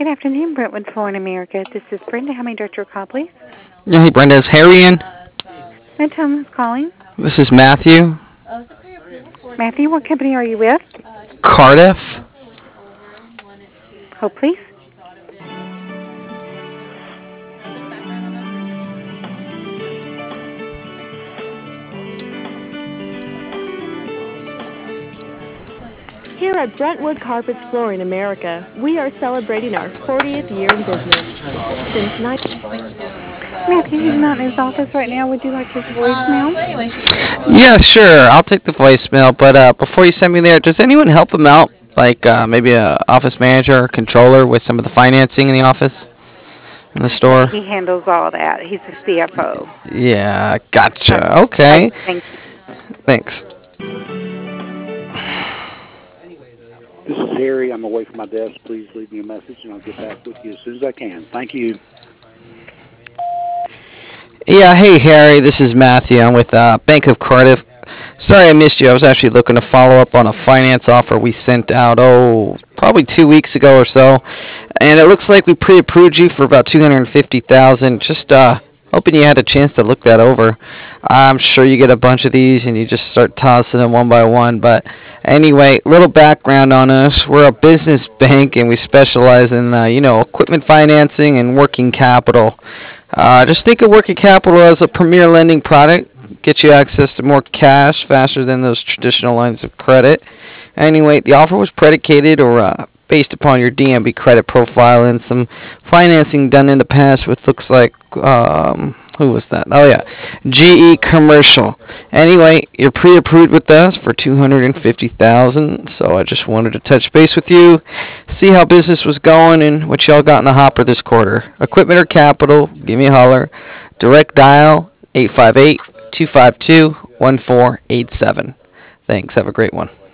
Good afternoon, Brentwood, Flooring America. This is Brenda. How may I direct your call, please? Yeah, hey Brenda, is Harry in? And tell him who's calling. This is Matthew. Matthew, what company are you with? Cardiff. Hold, please. Here at Brentwood Carpets Flooring America, we are celebrating our 40th year in business. Since Matthew, he's not in his office right now. Would you like his voicemail? Yeah, sure. I'll take the voicemail. But before you send me there, does anyone help him out? Like maybe a office manager or controller with some of the financing in the office, in the store? He handles all that. He's the CFO. Yeah, gotcha. Okay. Thank you. Thanks. This is Harry. I'm away from my desk. Please leave me a message, and I'll get back with you as soon as I can. Thank you. Yeah, hey Harry, this is Matthew. I'm with Bank of Cardiff. Sorry I missed you. I was actually looking to follow up on a finance offer we sent out, probably 2 weeks ago or so. And it looks like we pre-approved you for about $250,000. Just hoping you had a chance to look that over. I'm sure you get a bunch of these and you just start tossing them one by one. But anyway, little background on us. We're a business bank and we specialize in, equipment financing and working capital. Just think of working capital as a premier lending product. Get you access to more cash faster than those traditional lines of credit. Anyway, the offer was predicated or based upon your DMB credit profile and some financing done in the past with looks like, who was that? Oh yeah, GE Commercial. Anyway, you're pre-approved with us for $250,000, so I just wanted to touch base with you, see how business was going and what y'all got in the hopper this quarter. Equipment or capital, give me a holler. Direct dial 858-252-1487. Thanks. Have a great one.